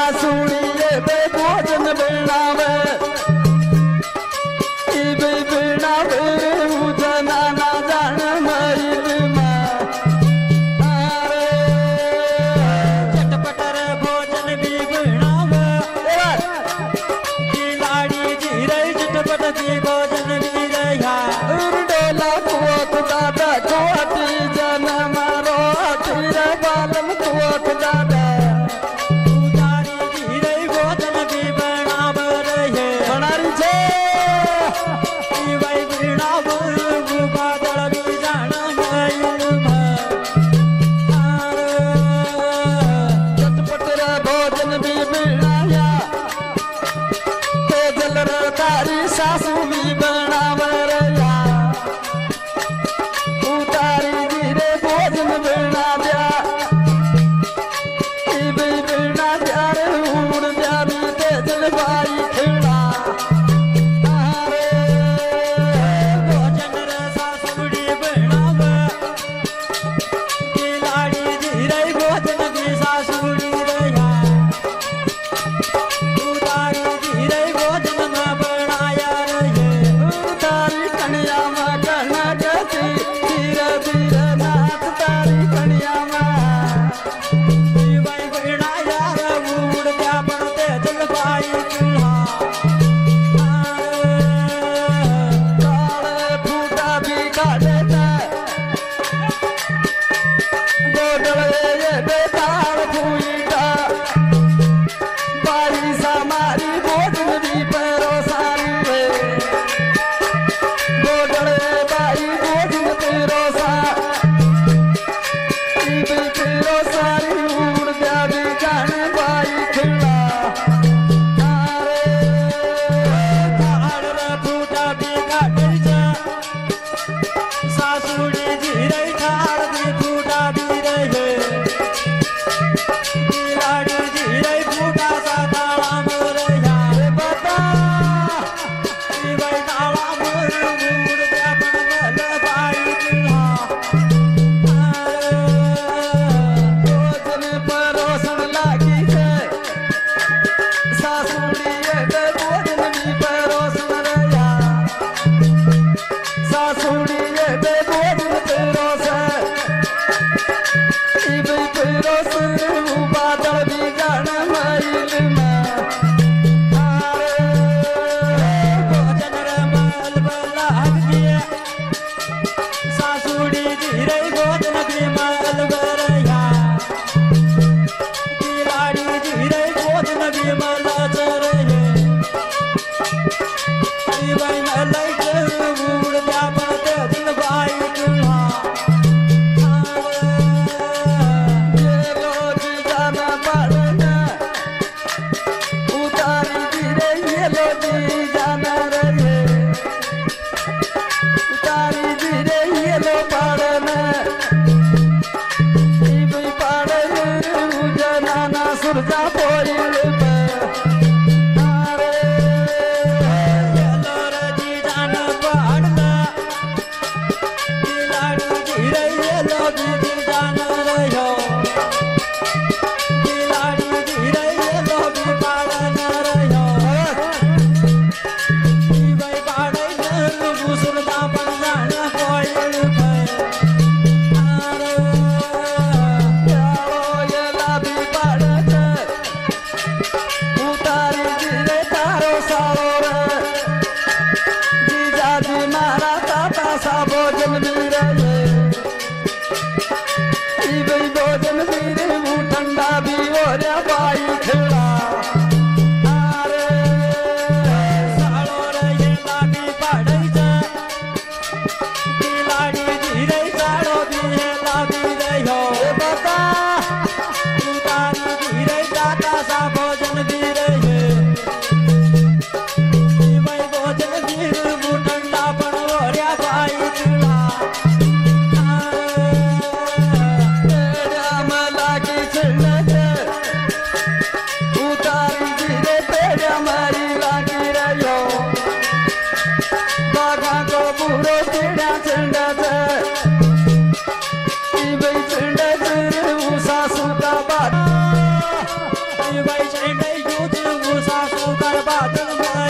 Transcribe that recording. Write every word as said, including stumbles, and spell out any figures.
सासुड़िए बे भोजन बनावे बे बनावे उजना ना जान मईल मां चटपटर भोजन भी बनावे लाड़ी जी रे चटपट भी भोजन भी रहा डोला कुवत दादा कोटी जन मारो तीर बालम कुवत दादा सासू भी बनावर या उतारी धीरे भोजन बना दिया बना दिया रे उड़ दिया बीते जलवाई खिला भोजन रे सासुड़ी बनावे लाड़ी धीरे भोजन भी सासुड़ी रहा उतारी धीरे भोजन में बनाया तारी कन्या माँ कहना कहती धीरे धीरे नाथ तारी कन्या माँ भाई बिना यार उड़ क्या बनते जलवाई चूल्हा काले फूटा भी काटे बोडले ये बेकार फूटा बाई समारी भोजन भी परोसारी है बोडले बाई भोजन परोसा भी परोसारी उड़ गया भी जान बाई खिला अरे फूटा भी काटे सासुड़ी धीरे ठाड़ भी फूटा भी रहे लाड़ी धीरे फूटा सा ताला मोर यार बता भाई ताला मोर उड़ क्या बन गल भाई चूल्हा भोजन परोसन लागी है सासुड़िए बे भोजन भी परोसन रहा सासुड़िए बे भोजन परोस बे परोस बादल भी जान मईल में भोजन रे माल बलाग दिए सासुड़ी धीरे भोजन भी माल बरया लाड़ी धीरे भोजन भी माल चरहे भाई न लगे उड़ जा बनते दिल भाई चूल्हा ये लोग जाना पड़ना उतारी धीरे ये लोग जाना रहे उतारी धीरे ये लो पड़ना भी पड़ना उजना ना सुरजा पोइल पे जी जान पड़ना लाड़ी धीरे ये लोग जी जान रहो लाड़ी धीरे ये लोग पाड़न रहो भाई पाड़े सुरता बन जाना कोयल ये ला भी पड़ना થઈ ગયું તું સાસુ ઘર બાદલ